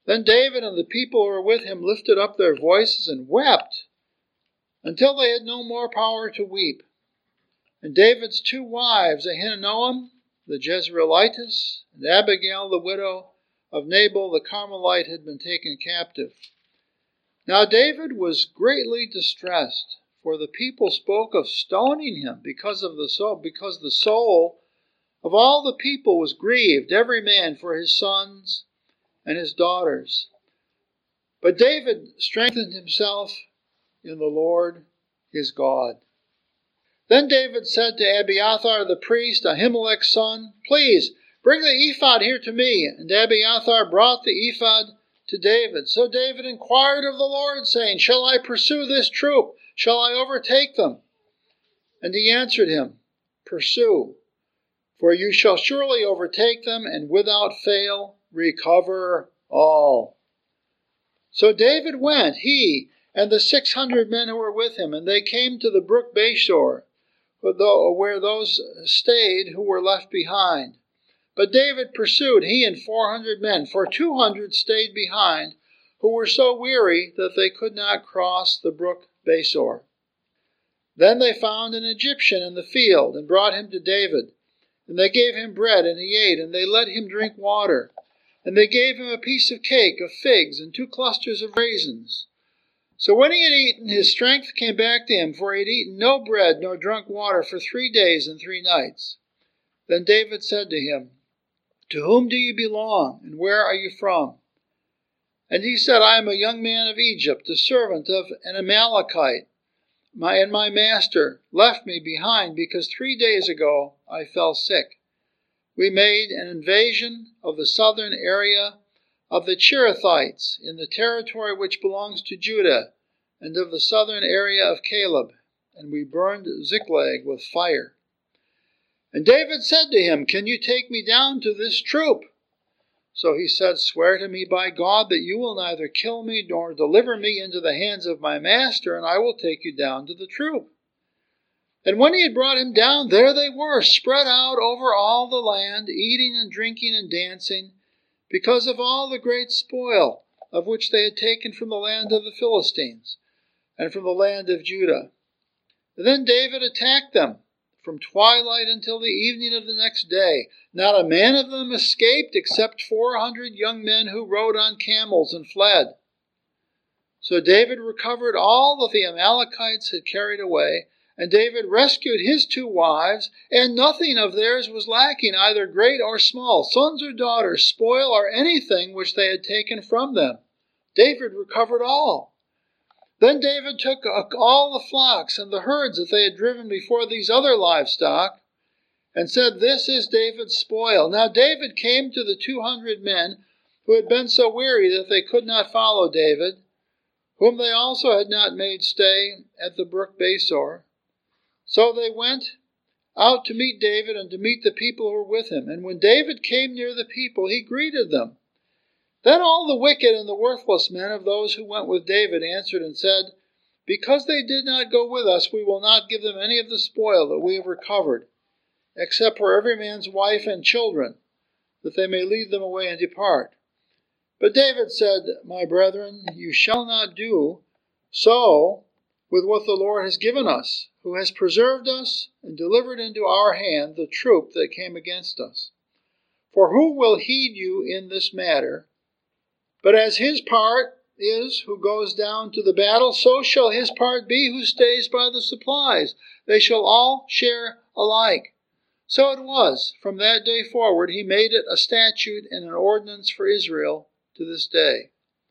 Then David and the people who were with him lifted up their voices and wept until they had no more power to weep. And David's two wives, Ahinoam the Jezreelitess, and Abigail the widow of Nabal the Carmelite, had been taken captive. Now David was greatly distressed, for the people spoke of stoning him because the soul of all the people was grieved, every man for his sons and his daughters. But David strengthened himself in the Lord his God. Then David said to Abiathar the priest, Ahimelech's son, "Please, bring the ephod here to me." And Abiathar brought the ephod to David. So David inquired of the Lord, saying, "Shall I pursue this troop? Shall I overtake them?" And he answered him, "Pursue, for you shall surely overtake them, and without fail recover all." So David went, he and the 600 men who were with him, and they came to the brook Besor, where those stayed who were left behind. But David pursued, he and 400 men, for 200 stayed behind, who were so weary that they could not cross the brook Besor. Then they found an Egyptian in the field, and brought him to David. And they gave him bread, and he ate, and they let him drink water. And they gave him a piece of cake of figs, and 2 clusters of raisins. So when he had eaten, his strength came back to him, for he had eaten no bread nor drunk water for 3 days and 3 nights. Then David said to him, "To whom do you belong, and where are you from?" And he said, "I am a young man of Egypt, the servant of an Amalekite. And my master left me behind because 3 days ago I fell sick. We made an invasion of the southern area of the Cherethites in the territory which belongs to Judah, and of the southern area of Caleb, and we burned Ziklag with fire." And David said to him, "Can you take me down to this troop?" So he said, "Swear to me by God that you will neither kill me nor deliver me into the hands of my master, and I will take you down to the troop." And when he had brought him down, there they were, spread out over all the land, eating and drinking and dancing, because of all the great spoil of which they had taken from the land of the Philistines and from the land of Judah. And then David attacked them from twilight until the evening of the next day. Not a man of them escaped except 400 young men who rode on camels and fled. So David recovered all that the Amalekites had carried away, and David rescued his 2 wives, and nothing of theirs was lacking, either great or small, sons or daughters, spoil or anything which they had taken from them. David recovered all. Then David took all the flocks and the herds that they had driven before these other livestock, and said, "This is David's spoil." Now David came to the 200 men who had been so weary that they could not follow David, whom they also had not made stay at the brook Besor. So they went out to meet David and to meet the people who were with him. And when David came near the people, he greeted them. Then all the wicked and the worthless men of those who went with David answered and said, "Because they did not go with us, we will not give them any of the spoil that we have recovered, except for every man's wife and children, that they may lead them away and depart." But David said, "My brethren, you shall not do so with what the Lord has given us, who has preserved us and delivered into our hand the troop that came against us. For who will heed you in this matter? But as his part is who goes down to the battle, so shall his part be who stays by the supplies. They shall all share alike." So it was, from that day forward, he made it a statute and an ordinance for Israel to this day.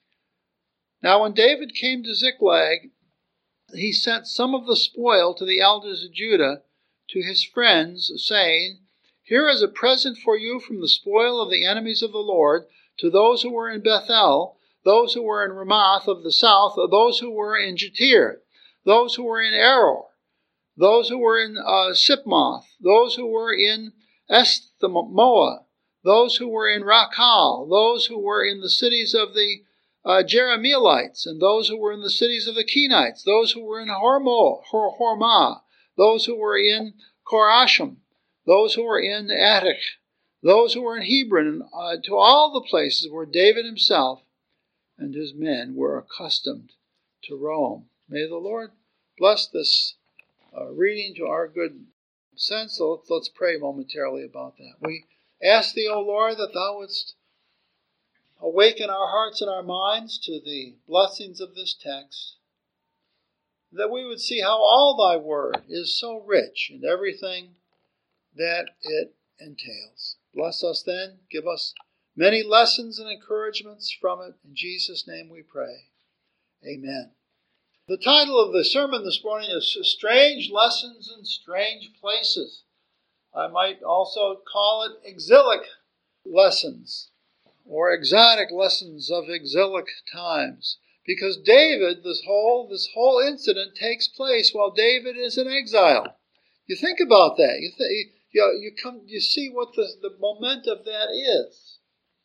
Now when David came to Ziklag, he sent some of the spoil to the elders of Judah, to his friends, saying, "Here is a present for you from the spoil of the enemies of the Lord, to those who were in Bethel, those who were in Ramoth of the south, those who were in Jatir, those who were in Aror, those who were in Sipmoth, those who were in Esthemoa, those who were in Rakal, those who were in the cities of the Jerahmeelites, and those who were in the cities of the Kenites, those who were in Hormah, those who were in Korashim, those who were in Attic, those who were in Hebron, to all the places where David himself and his men were accustomed to Rome. May the Lord bless this reading to our good sense. So let's pray momentarily about that. We ask thee, O Lord, that thou wouldst awaken our hearts and our minds to the blessings of this text, that we would see how all thy word is so rich in everything that it entails. Bless us then. Give us many lessons and encouragements from it. In Jesus' name we pray. Amen. The title of the sermon this morning is Strange Lessons in Strange Places. I might also call it exilic lessons or exotic lessons of exilic times. Because David, this whole incident takes place while David is in exile. You think about that. You see what the moment of that is.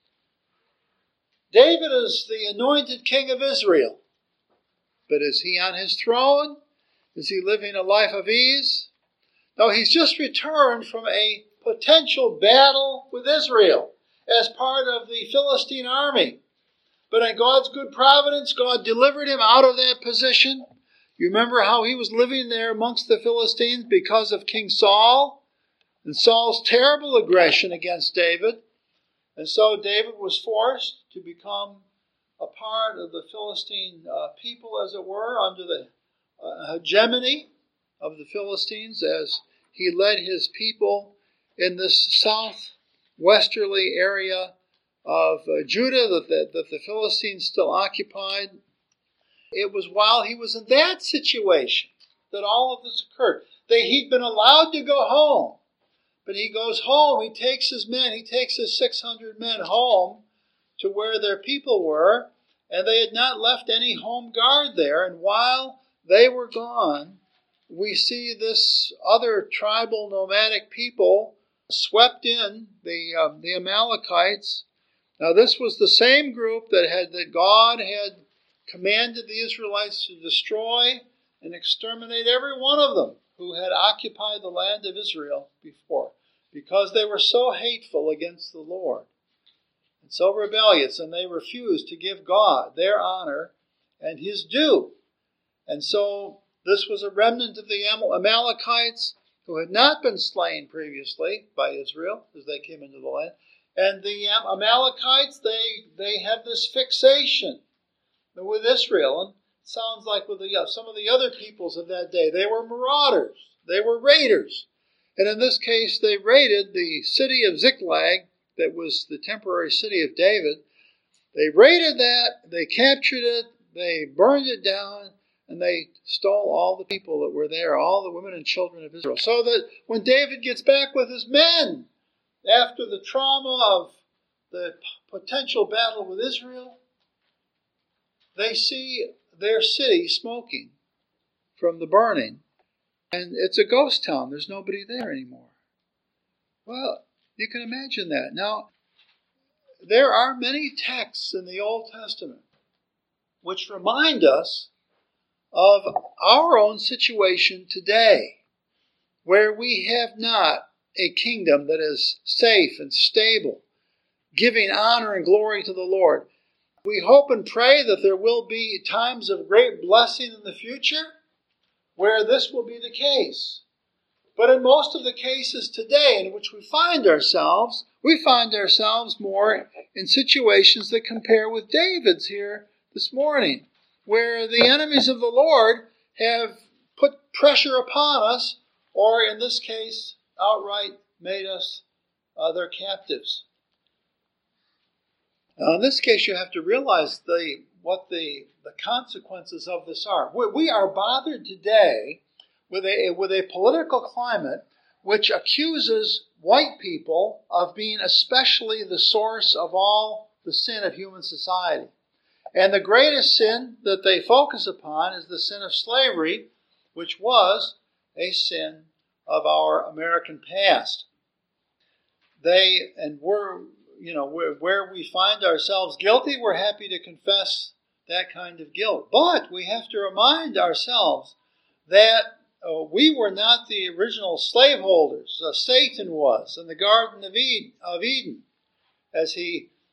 David is the anointed king of Israel. But is he on his throne? Is he living a life of ease? No, he's just returned from a potential battle with Israel as part of the Philistine army. But in God's good providence, God delivered him out of that position. You remember how he was living there amongst the Philistines because of King Saul and Saul's terrible aggression against David. And so David was forced to become a part of the Philistine people, as it were, under the hegemony of the Philistines as he led his people in this southwesterly area of Judah that the Philistines still occupied. It was while he was in that situation that all of this occurred. He'd been allowed to go home, but he goes home, he takes his 600 men home to where their people were, and they had not left any home guard there. And while they were gone, we see this other tribal nomadic people swept in, the Amalekites. Now this was the same group that God had commanded the Israelites to destroy and exterminate every one of them who had occupied the land of Israel before, because they were so hateful against the Lord and so rebellious, and they refused to give God their honor and his due. And so this was a remnant of the Amalekites who had not been slain previously by Israel as they came into the land. And the Amalekites, they had this fixation with Israel. And it sounds like with some of the other peoples of that day, they were marauders. They were raiders. And in this case, they raided the city of Ziklag, that was the temporary city of David. They raided that, they captured it, they burned it down, and they stole all the people that were there, all the women and children of Israel. So that when David gets back with his men, after the trauma of the potential battle with Israel, they see their city smoking from the burning. And it's a ghost town. There's nobody there anymore. Well, you can imagine that. Now, there are many texts in the Old Testament which remind us of our own situation today, where we have not a kingdom that is safe and stable, giving honor and glory to the Lord. We hope and pray that there will be times of great blessing in the future where this will be the case. But in most of the cases today in which we find ourselves more in situations that compare with David's here this morning, where the enemies of the Lord have put pressure upon us, or in this case, outright made us their captives. Now, in this case, you have to realize what the consequences of this are. We are bothered today with a political climate which accuses white people of being especially the source of all the sin of human society. And the greatest sin that they focus upon is the sin of slavery, which was a sin of our American past. Where we find ourselves guilty, we're happy to confess that kind of guilt. But we have to remind ourselves that we were not the original slaveholders. Satan was in the Garden of Eden, as he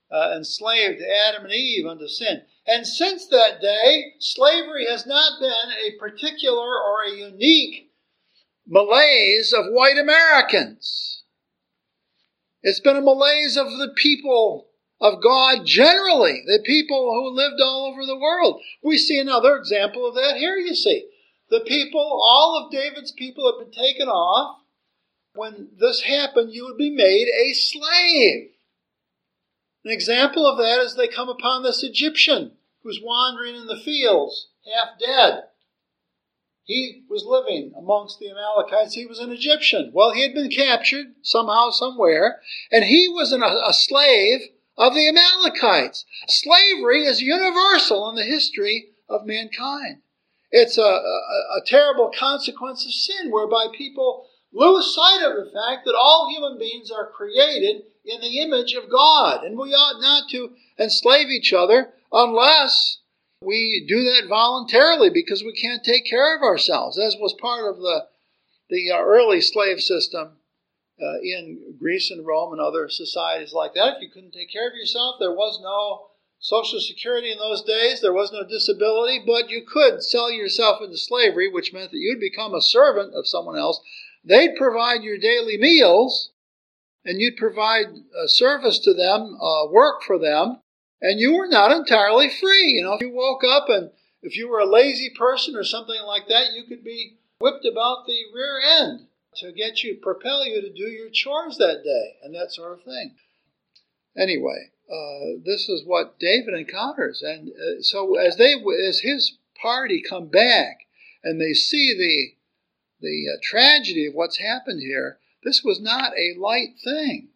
enslaved Adam and Eve unto sin. And since that day, slavery has not been a particular or a unique malaise of white Americans. It's been a malaise of the people of God generally, the people who lived all over the world. We see another example of that here, you see. The people, all of David's people have been taken off. When this happened, you would be made a slave. An example of that is they come upon this Egyptian who's wandering in the fields, half dead. He was living amongst the Amalekites. He was an Egyptian. Well, he had been captured somehow, somewhere, and he was a slave of the Amalekites. Slavery is universal in the history of mankind. It's a terrible consequence of sin, whereby people lose sight of the fact that all human beings are created in the image of God. And we ought not to enslave each other unless we do that voluntarily, because we can't take care of ourselves, as was part of the early slave system in Greece and Rome and other societies like that. If you couldn't take care of yourself, there was no Social Security in those days, there was no disability, but you could sell yourself into slavery, which meant that you'd become a servant of someone else. They'd provide your daily meals, and you'd provide service to them, work for them, and you were not entirely free. If you woke up and if you were a lazy person or something like that, you could be whipped about the rear end to propel you to do your chores that day, and that sort of thing. Anyway, this is what David encounters, and so as his party come back and they see the tragedy of what's happened here, this was not a light thing.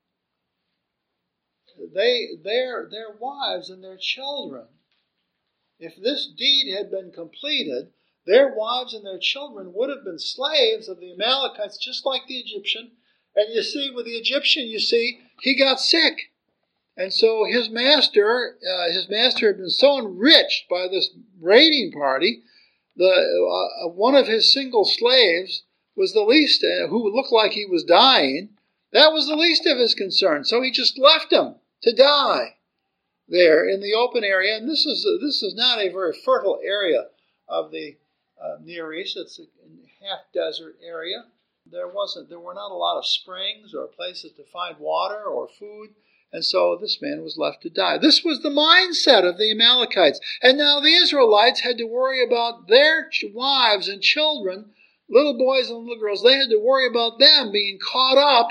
Their wives and their children, if this deed had been completed, their wives and their children would have been slaves of the Amalekites, just like the Egyptian. And you see, with the Egyptian, he got sick. And so his master had been so enriched by this raiding party, one of his single slaves was the least, who looked like he was dying. That was the least of his concern. So he just left him to die there in the open area. And this is not a very fertile area of the Near East. It's a half-desert area. There were not a lot of springs or places to find water or food. And so this man was left to die. This was the mindset of the Amalekites. And now the Israelites had to worry about their wives and children, little boys and little girls. They had to worry about them being caught up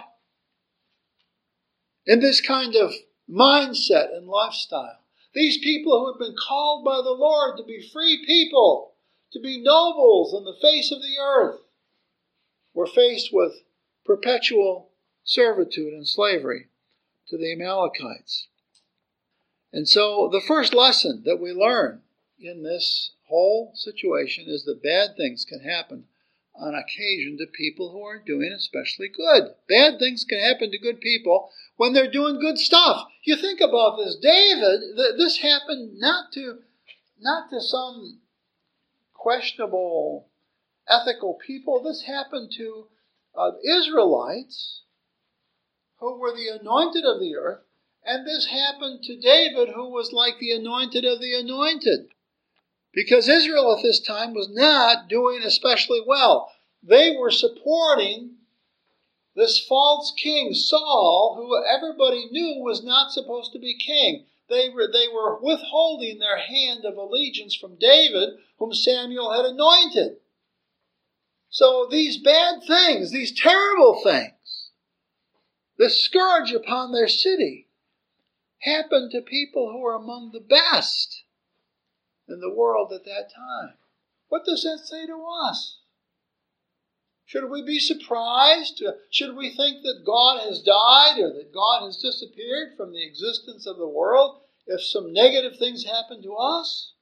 in this kind of mindset and lifestyle. These people who had been called by the Lord to be free people, to be nobles on the face of the earth, were faced with perpetual servitude and slavery to the Amalekites. And so the first lesson that we learn in this whole situation is that bad things can happen on occasion to people who are doing especially good. Bad things can happen to good people when they're doing good stuff. You think about this. David, this happened not to some questionable ethical people. This happened to Israelites who were the anointed of the earth, and this happened to David, who was like the anointed of the anointed. Because Israel at this time was not doing especially well. They were supporting this false king, Saul, who everybody knew was not supposed to be king. They were withholding their hand of allegiance from David, whom Samuel had anointed. So these bad things, these terrible things, the scourge upon their city, happened to people who were among the best in the world at that time. What does that say to us? Should we be surprised? Should we think that God has died or that God has disappeared from the existence of the world if some negative things happen to us?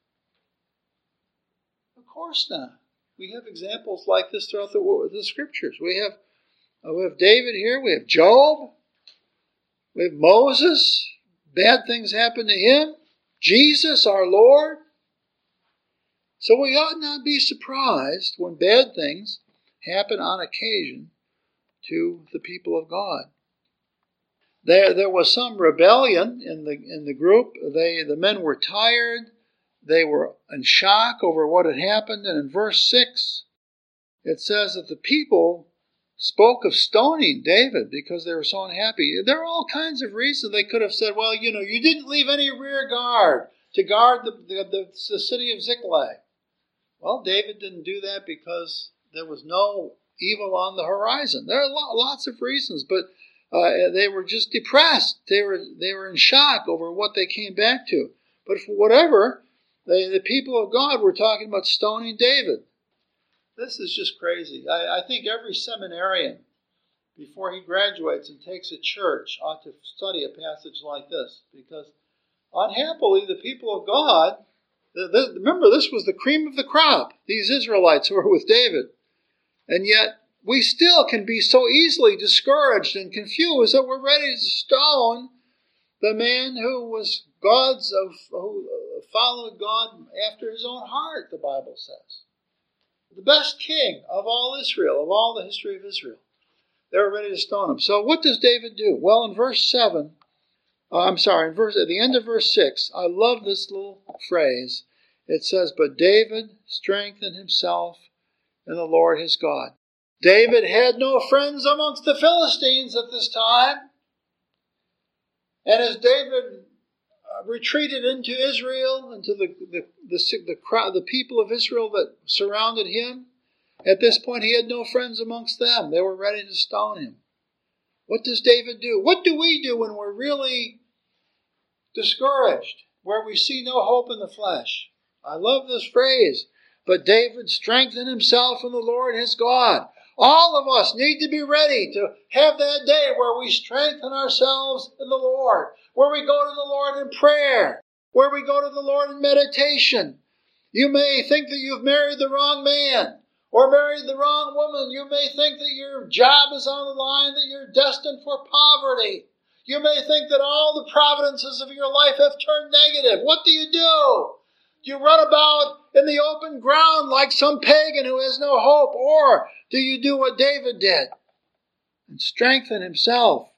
Of course not. We have examples like this throughout the Scriptures. We have David here. We have Job. We have Moses. Bad things happen to him. Jesus, our Lord. So we ought not be surprised when bad things happen on occasion to the people of God. There was some rebellion in the group. The men were tired. They were in shock over what had happened. And in verse 6, it says that the people spoke of stoning David because they were so unhappy. There are all kinds of reasons. They could have said, well, you didn't leave any rear guard to guard the city of Ziklag. Well, David didn't do that because there was no evil on the horizon. There are lots of reasons, but they were just depressed. They were in shock over what they came back to. But for whatever, the people of God were talking about stoning David. This is just crazy. I think every seminarian, before he graduates and takes a church, ought to study a passage like this. Because unhappily, the people of God, remember, this was the cream of the crop, these Israelites who were with David. And yet, we still can be so easily discouraged and confused that we're ready to stone the man who was who followed God after his own heart, the Bible says. The best king of all Israel, of all the history of Israel. They were ready to stone him. So what does David do? Well, in verse 7, at the end of verse 6, I love this little phrase. It says, but David strengthened himself in the Lord his God. David had no friends amongst the Philistines at this time. And as David retreated into Israel, into the people of Israel that surrounded him, at this point he had no friends amongst them. They were ready to stone him. What does David do? What do we do when we're really discouraged, where we see no hope in the flesh? I love this phrase. But David strengthened himself in the Lord his God. All of us need to be ready to have that day where we strengthen ourselves in the Lord, where we go to the Lord in prayer, where we go to the Lord in meditation. You may think that you've married the wrong man or married the wrong woman. You may think that your job is on the line, that you're destined for poverty. You may think that all the providences of your life have turned negative. What do? Do you run about in the open ground like some pagan who has no hope? Or do you do what David did and strengthen himself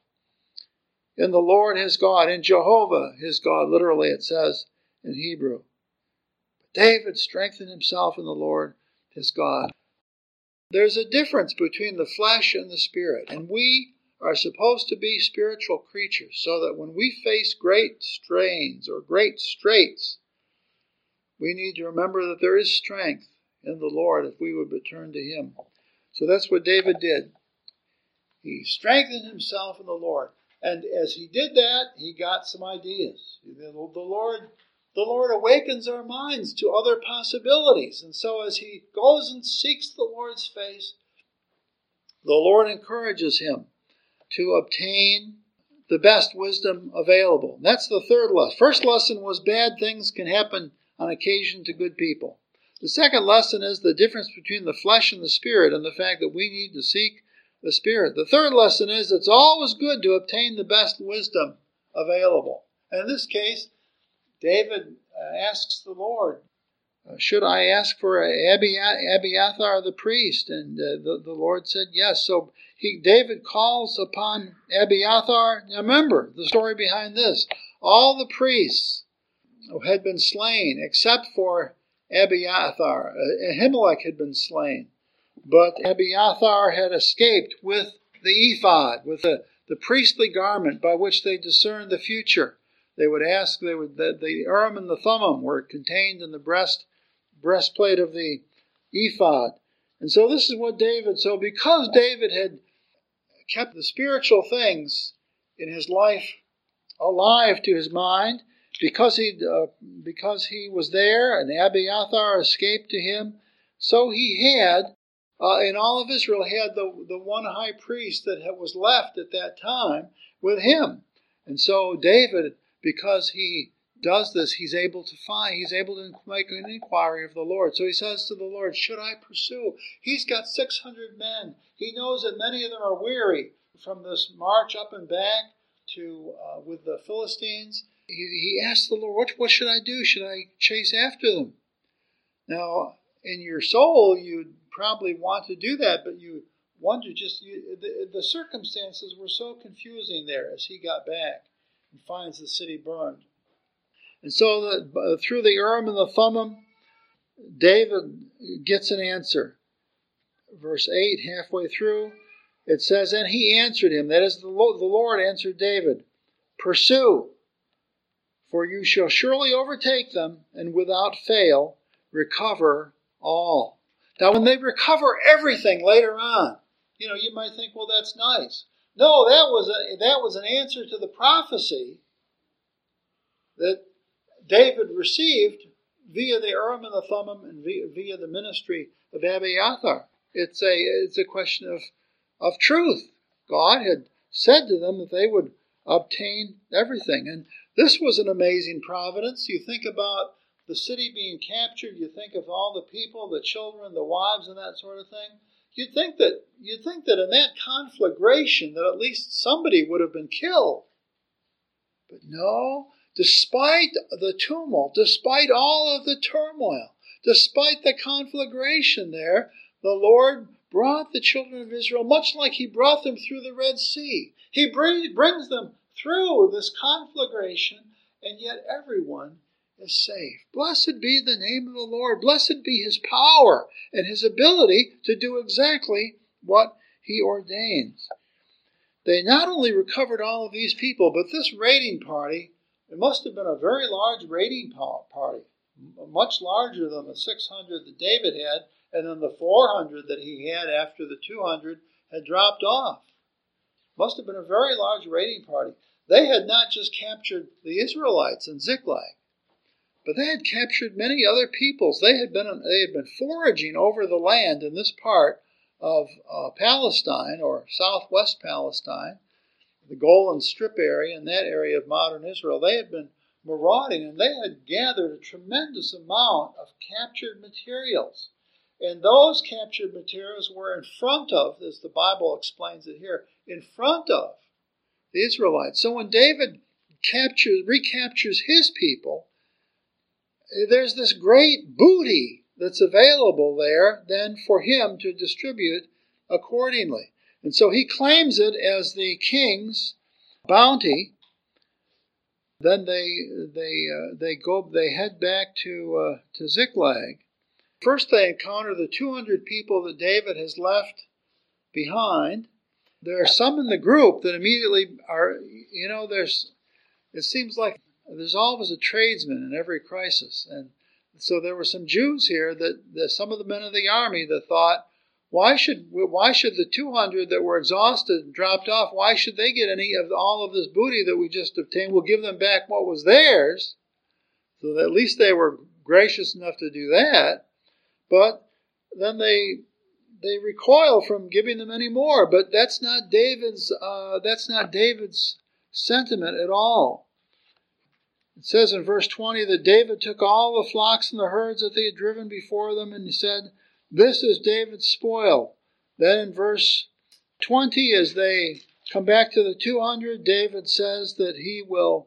in the Lord his God, in Jehovah his God, literally it says in Hebrew. David strengthened himself in the Lord his God. There's a difference between the flesh and the spirit, and we are supposed to be spiritual creatures so that when we face great strains or great straits, we need to remember that there is strength in the Lord if we would turn to him. So that's what David did. He strengthened himself in the Lord. And as he did that, he got some ideas. The Lord awakens our minds to other possibilities. And so as he goes and seeks the Lord's face, the Lord encourages him to obtain the best wisdom available. And that's the third lesson. First lesson was bad things can happen on occasion to good people. The second lesson is the difference between the flesh and the spirit and the fact that we need to seek the Spirit. The third lesson is it's always good to obtain the best wisdom available. And in this case, David asks the Lord, should I ask for Abiathar the priest? And the Lord said yes. So David calls upon Abiathar. Now remember the story behind this. All the priests had been slain except for Abiathar. Ahimelech had been slain. But Abiathar had escaped with the ephod, with the priestly garment by which they discerned the future. The Urim and the Thummim were contained in the breastplate of the ephod. And so this is what because David had kept the spiritual things in his life alive to his mind, because he was there and Abiathar escaped to him, so he had in all of Israel had the one high priest that was left at that time with him. And so David, because he does this, he's able to make an inquiry of the Lord. So he says to the Lord, should I pursue? He's got 600 men. He knows that many of them are weary from this march up and back to with the Philistines. He asked the Lord, what should I do? Should I chase after them? Now, in your soul, you'd probably want to do that, but you wonder the circumstances were so confusing there as he got back and finds the city burned. And so through the Urim and the Thummim, David gets an answer. Verse 8, halfway through, it says, and he answered him, that is, the Lord answered David, pursue, for you shall surely overtake them, and without fail recover all. Now, when they recover everything later on, you might think, well, that's nice. No, that was an answer to the prophecy that David received via the Urim and the Thummim and via the ministry of Abiathar. It's a question of truth. God had said to them that they would obtain everything. And this was an amazing providence. You think about the city being captured, you think of all the people, the children, the wives, and that sort of thing. You'd think that in that conflagration that at least somebody would have been killed. But no, despite the tumult, despite all of the turmoil, despite the conflagration there, the Lord brought the children of Israel, much like he brought them through the Red Sea. He brings them through this conflagration, and yet everyone is safe. Blessed be the name of the Lord. Blessed be his power and his ability to do exactly what he ordains. They not only recovered all of these people, but this raiding party, it must have been a very large raiding party, much larger than the 600 that David had, and then the 400 that he had after the 200 had dropped off. Must have been a very large raiding party. They had not just captured the Israelites in Ziklag, but they had captured many other peoples. They had been foraging over the land in this part of Palestine, or southwest Palestine, the Golan Strip area, and that area of modern Israel. They had been marauding, and they had gathered a tremendous amount of captured materials. And those captured materials were in front of, as the Bible explains it here, in front of the Israelites. So when David recaptures his people, there's this great booty that's available there then for him to distribute accordingly. And so he claims it as the king's bounty. Then they head back to Ziklag. First they encounter the 200 people that David has left behind. There are some in the group that immediately are, it seems like there's always a tradesman in every crisis. And so there were some Jews here that some of the men of the army that thought, why should the 200 that were exhausted and dropped off, why should they get any of all of this booty that we just obtained? We'll give them back what was theirs. So that at least they were gracious enough to do that. But then they recoil from giving them any more. But that's not David's sentiment at all. It says in verse 20 that David took all the flocks and the herds that they had driven before them, and he said, "This is David's spoil." Then in verse 20, as they come back to the 200, David says that it will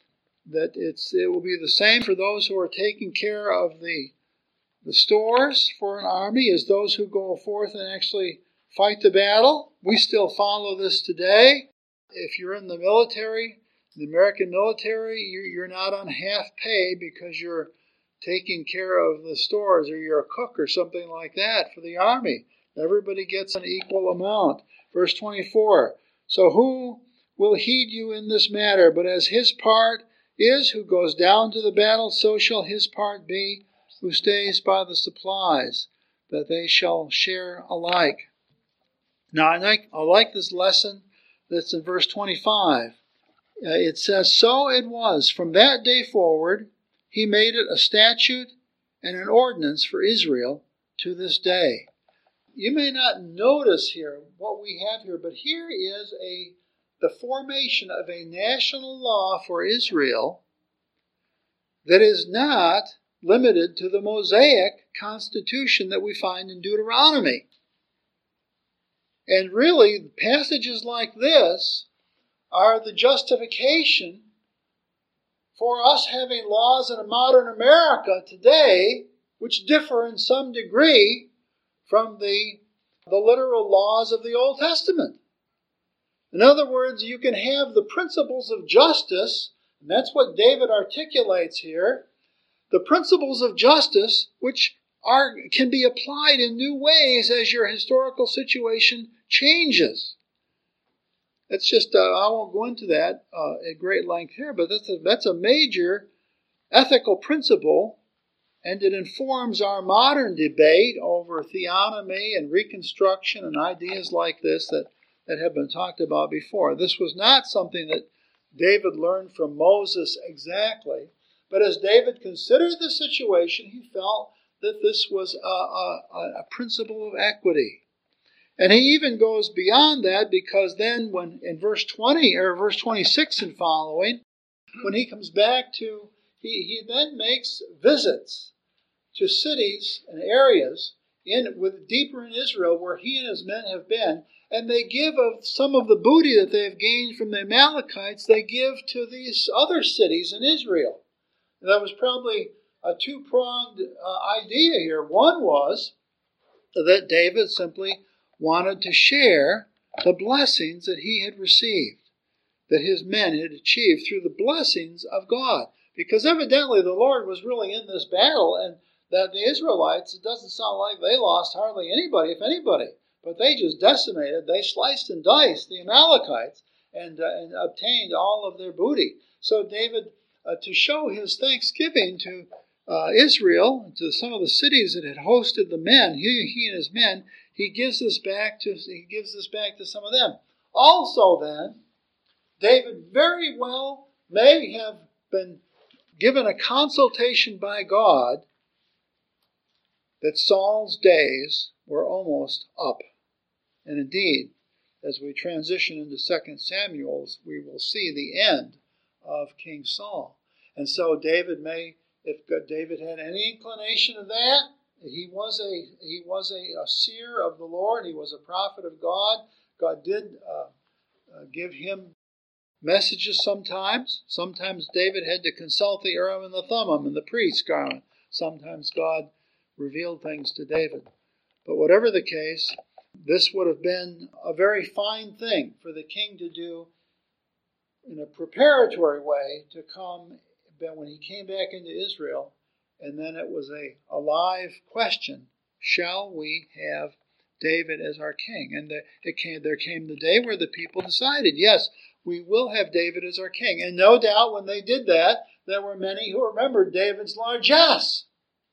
be the same for those who are taking care of the stores for an army as those who go forth and actually fight the battle. We still follow this today. If you're in the military, the American military, you're not on half pay because you're taking care of the stores, or you're a cook or something like that for the army. Everybody gets an equal amount. Verse 24, so who will heed you in this matter? But as his part is who goes down to the battle, so shall his part be who stays by the supplies, that they shall share alike. Now, I like this lesson that's in verse 25. It says, so it was from that day forward, he made it a statute and an ordinance for Israel to this day. You may not notice here what we have here, but here is the formation of a national law for Israel that is not limited to the Mosaic constitution that we find in Deuteronomy. And really, passages like this are the justification for us having laws in a modern America today which differ in some degree from the the literal laws of the Old Testament. In other words, you can have the principles of justice, and that's what David articulates here, the principles of justice which can be applied in new ways as your historical situation changes. That's just, I won't go into that at great length here, but that's a major ethical principle, and it informs our modern debate over theonomy and reconstruction and ideas like this that have been talked about before. This was not something that David learned from Moses exactly, but as David considered the situation, he felt that this was a principle of equity. And he even goes beyond that, because then when in verse 20 or verse 26 and following, when he comes back to, he then makes visits to cities and areas deeper in Israel where he and his men have been, and they give of some of the booty that they have gained from the Amalekites, they give to these other cities in Israel. And that was probably a two-pronged idea here. One was that David simply wanted to share the blessings that he had received, that his men had achieved through the blessings of God. Because evidently the Lord was really in this battle, and that the Israelites, it doesn't sound like they lost hardly anybody, if anybody, but they just decimated, they sliced and diced the Amalekites and obtained all of their booty. So David, to show his thanksgiving to Israel, to some of the cities that had hosted the men, he and his men, he gives this back to some of them. Also then, David very well may have been given a consultation by God that Saul's days were almost up. And indeed, as we transition into 2 Samuel, we will see the end of King Saul. And so David if David had any inclination of that, he was a seer of the Lord, he was a prophet of God. God did give him messages sometimes. Sometimes David had to consult the Urim and the Thummim and the priest. Sometimes God revealed things to David. But whatever the case, this would have been a very fine thing for the king to do in a preparatory way to come when he came back into Israel. And then it was a live question: shall we have David as our king? And there came the day where the people decided, yes, we will have David as our king. And no doubt when they did that, there were many who remembered David's largesse.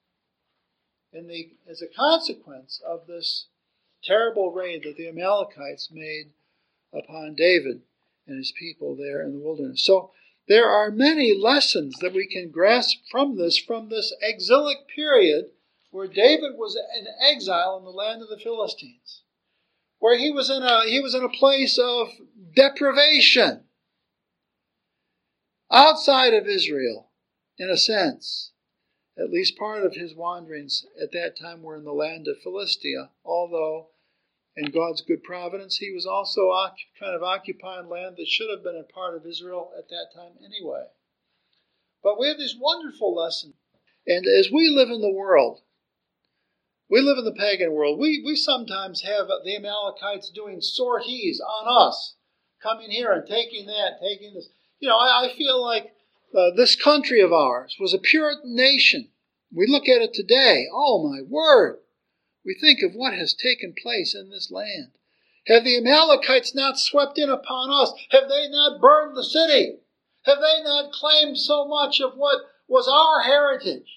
As a consequence of this terrible raid that the Amalekites made upon David and his people there in the wilderness. So there are many lessons that we can grasp from this exilic period where David was in exile in the land of the Philistines, where he was in a place of deprivation outside of Israel, in a sense. At least part of his wanderings at that time were in the land of Philistia, although in God's good providence he was also kind of occupying land that should have been a part of Israel at that time anyway. But we have these wonderful lessons. And as we live in the world, we live in the pagan world, we sometimes have the Amalekites doing sorties on us, coming here and taking that, taking this. I feel like this country of ours was a Puritan nation. We look at it today, oh my word, we think of what has taken place in this land. Have the Amalekites not swept in upon us? Have they not burned the city? Have they not claimed so much of what was our heritage?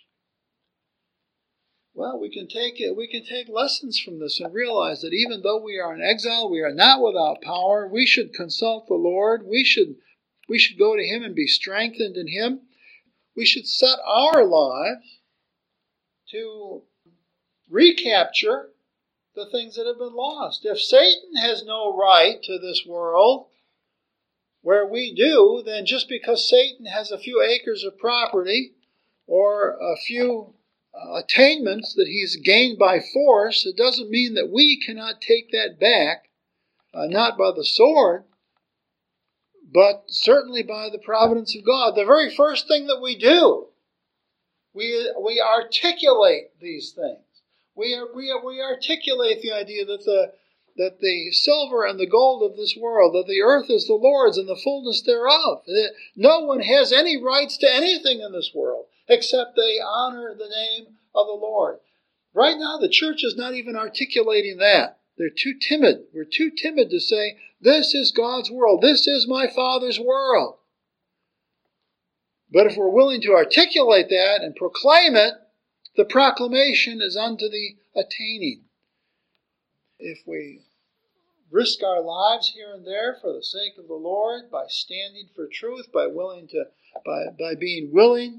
Well, we can take lessons from this and realize that even though we are in exile, we are not without power. We should consult the Lord. We should go to Him and be strengthened in Him. We should set our lives to recapture the things that have been lost. If Satan has no right to this world, where we do, then just because Satan has a few acres of property or a few attainments that he's gained by force, it doesn't mean that we cannot take that back, not by the sword, but certainly by the providence of God. The very first thing that we do, we articulate these things. We articulate the idea that the silver and the gold of this world, that the earth is the Lord's and the fullness thereof. That no one has any rights to anything in this world except they honor the name of the Lord. Right now, the church is not even articulating that. They're too timid. We're too timid to say, this is God's world. This is my Father's world. But if we're willing to articulate that and proclaim it, the proclamation is unto the attaining. If we risk our lives here and there for the sake of the Lord, by standing for truth, by being willing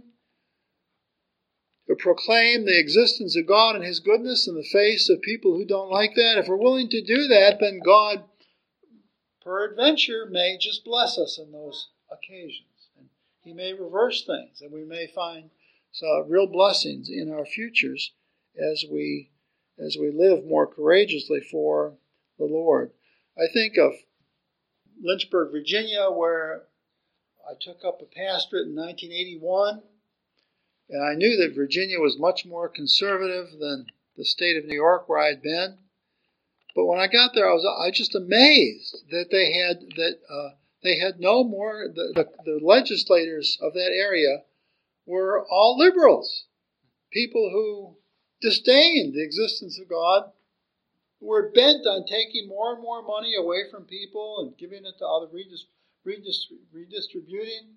to proclaim the existence of God and His goodness in the face of people who don't like that, if we're willing to do that, then God, peradventure, may just bless us in those occasions. And He may reverse things, and we may find real blessings in our futures as we live more courageously for the Lord. I think of Lynchburg, Virginia, where I took up a pastorate in 1981, and I knew that Virginia was much more conservative than the state of New York where I had been. But when I got there, I was just amazed that they had no more. The legislators of that area were all liberals, people who disdained the existence of God, who were bent on taking more and more money away from people and giving it to other, redistributing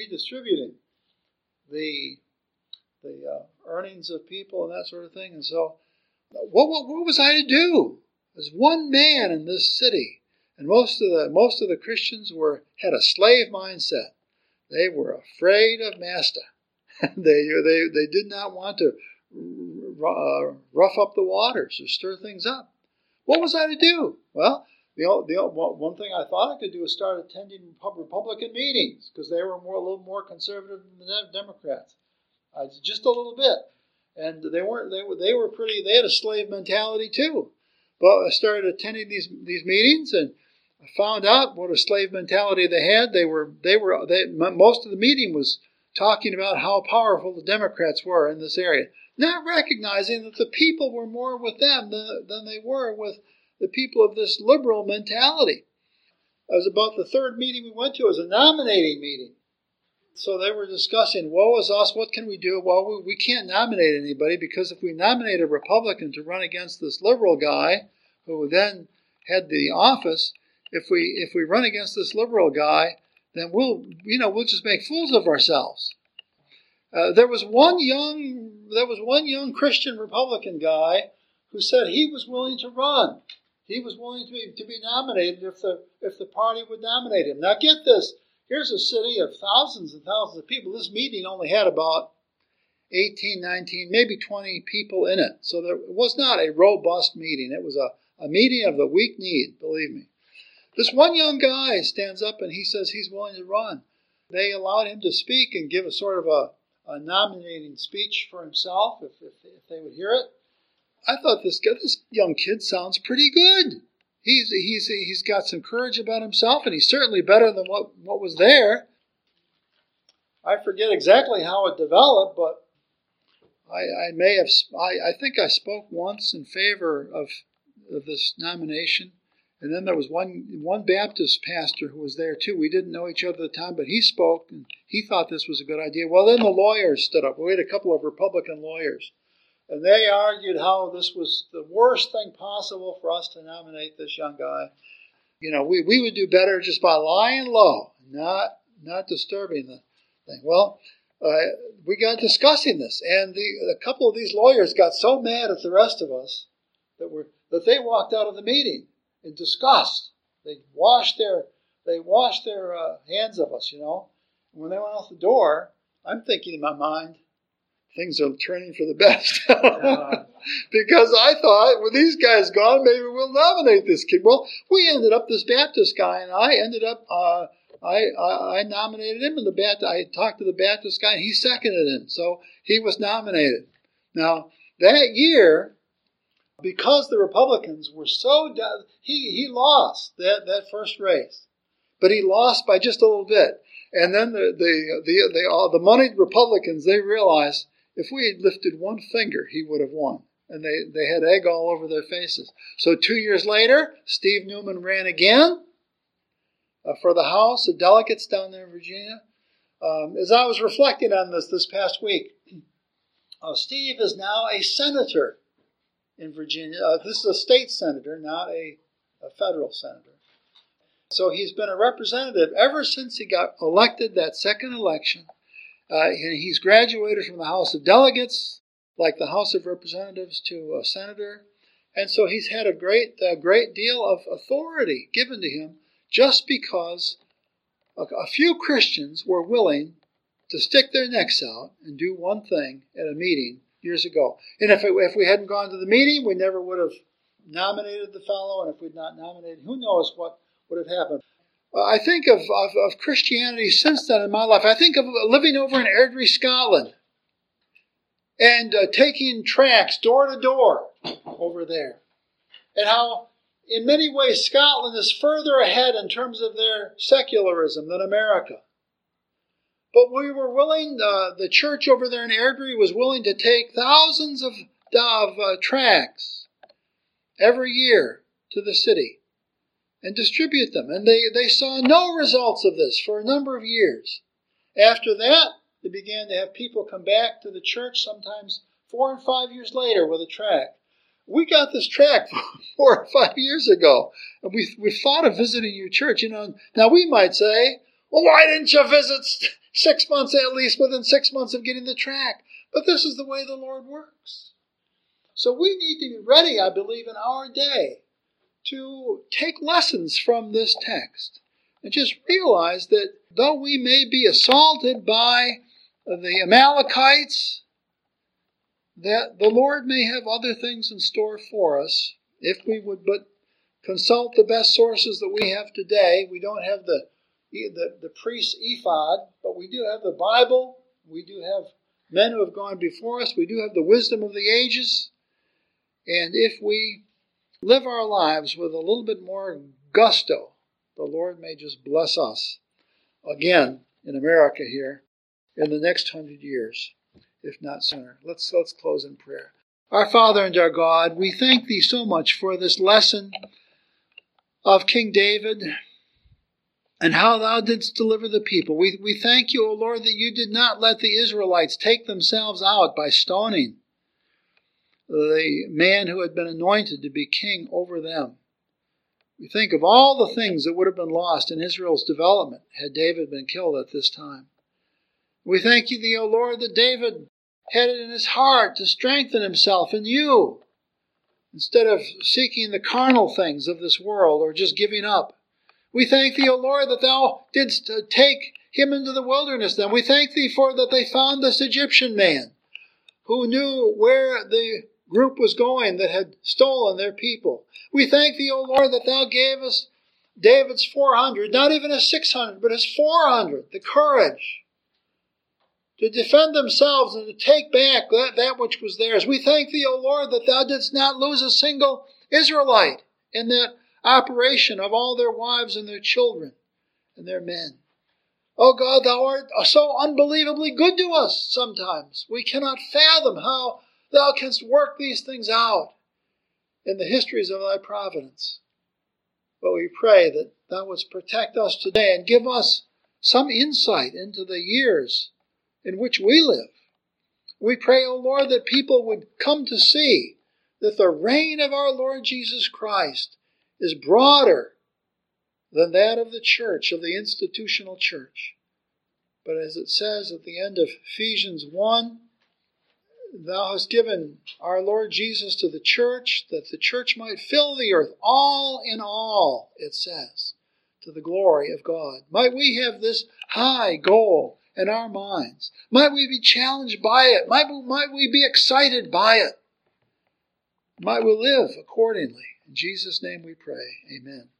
the earnings of people and that sort of thing. And so, what was I to do? As one man in this city, and most of the Christians had a slave mindset. They were afraid of master. They did not want to rough up the waters or stir things up. What was I to do? Well, the one thing I thought I could do was start attending Republican meetings, because they were a little more conservative than the Democrats, just a little bit. And they were pretty. They had a slave mentality too. But I started attending these meetings, and I found out what a slave mentality they had. Most of the meeting was talking about how powerful the Democrats were in this area, not recognizing that the people were more with them than they were with the people of this liberal mentality. It was about the third meeting we went to. It was a nominating meeting. So they were discussing, woe is us, what can we do? Well, we can't nominate anybody, because if we nominate a Republican to run against this liberal guy who then had the office, if we run against this liberal guy, then we'll just make fools of ourselves. There was one young Christian Republican guy who said he was willing to run. He was willing to be nominated if the party would nominate him. Now get this. Here's a city of thousands and thousands of people. This meeting only had about 18, 19, maybe 20 people in it. So it was not a robust meeting. It was a meeting of the weak-kneed, believe me. This one young guy stands up and he says he's willing to run. They allowed him to speak and give a sort of a nominating speech for himself, if they would hear it. I thought this young kid sounds pretty good. He's got some courage about himself, and he's certainly better than what was there. I forget exactly how it developed, but I think I spoke once in favor of this nomination, and then there was one Baptist pastor who was there too. We didn't know each other at the time, but he spoke, and he thought this was a good idea. Well, then the lawyers stood up. We had a couple of Republican lawyers. And they argued how this was the worst thing possible for us to nominate this young guy. We would do better just by lying low, not disturbing the thing. Well, we got discussing this, and a couple of these lawyers got so mad at the rest of us that they walked out of the meeting in disgust. They washed their hands of us, And when they went out the door, I'm thinking in my mind, things are turning for the best. Because I thought, well, these guys gone, maybe we'll nominate this kid. Well, we ended up, this Baptist guy and I ended up, I nominated him, and I talked to the Baptist guy, and he seconded him. So he was nominated. Now, that year, because the Republicans were so, he lost that first race. But he lost by just a little bit. And then the moneyed Republicans, they realized, if we had lifted one finger, he would have won. And they had egg all over their faces. So 2 years later, Steve Newman ran again for the House of Delegates down there in Virginia. As I was reflecting on this past week, Steve is now a senator in Virginia. This is a state senator, not a federal senator. So he's been a representative ever since he got elected that second election. And he's graduated from the House of Delegates, like the House of Representatives, to a senator. And so he's had a great deal of authority given to him just because a few Christians were willing to stick their necks out and do one thing at a meeting years ago. And if we hadn't gone to the meeting, we never would have nominated the fellow. And if we'd not nominated, who knows what would have happened. I think of Christianity since then in my life. I think of living over in Airdrie, Scotland, and taking tracts door to door over there. And how, in many ways, Scotland is further ahead in terms of their secularism than America. But we were willing, the church over there in Airdrie was willing to take thousands of tracts every year to the city and distribute them. And they saw no results of this for a number of years. After that, they began to have people come back to the church sometimes 4 and 5 years later with a tract. We got this tract 4 or 5 years ago, and we thought of visiting your church. Now we might say, well, why didn't you visit 6 months at least, within 6 months of getting the tract? But this is the way the Lord works. So we need to be ready, I believe, in our day to take lessons from this text and just realize that though we may be assaulted by the Amalekites, that the Lord may have other things in store for us if we would but consult the best sources that we have today. We don't have the priest's ephod, but we do have the Bible. We do have men who have gone before us. We do have the wisdom of the ages. And if we live our lives with a little bit more gusto, the Lord may just bless us again in America here in the next 100 years, if not sooner. Let's close in prayer. Our Father and our God, we thank Thee so much for this lesson of King David and how Thou didst deliver the people. We thank You, O Lord, that You did not let the Israelites take themselves out by stoning the man who had been anointed to be king over them. We think of all the things that would have been lost in Israel's development had David been killed at this time. We thank Thee, O Lord, that David had it in his heart to strengthen himself in You instead of seeking the carnal things of this world or just giving up. We thank Thee, O Lord, that Thou didst take him into the wilderness then. We thank Thee for that they found this Egyptian man who knew where the group was going that had stolen their people. We thank Thee, O Lord, that Thou gave us David's 400, not even his 600, but his 400, the courage to defend themselves and to take back that which was theirs. We thank Thee, O Lord, that Thou didst not lose a single Israelite in that operation of all their wives and their children and their men. Oh God, Thou art so unbelievably good to us sometimes. We cannot fathom how Thou canst work these things out in the histories of Thy providence. But we pray that Thou wouldst protect us today and give us some insight into the years in which we live. We pray, O Lord, that people would come to see that the reign of our Lord Jesus Christ is broader than that of the church, of the institutional church. But as it says at the end of Ephesians 1, Thou hast given our Lord Jesus to the church, that the church might fill the earth, all in all, it says, to the glory of God. Might we have this high goal in our minds. Might we be challenged by it. Might we be excited by it. Might we live accordingly. In Jesus' name we pray. Amen.